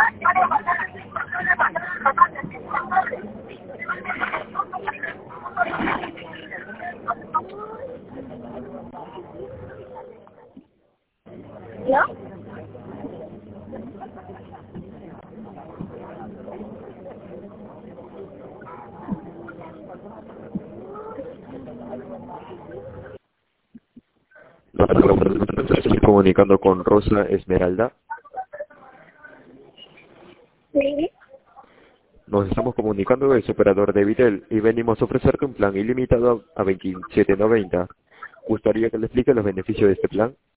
¿No? Estoy comunicando con Rosa Esmeralda. Sí. Nos estamos comunicando del operador de Vitel y venimos a ofrecerte un plan ilimitado a 27.90. ¿Gustaría que le explique los beneficios de este plan?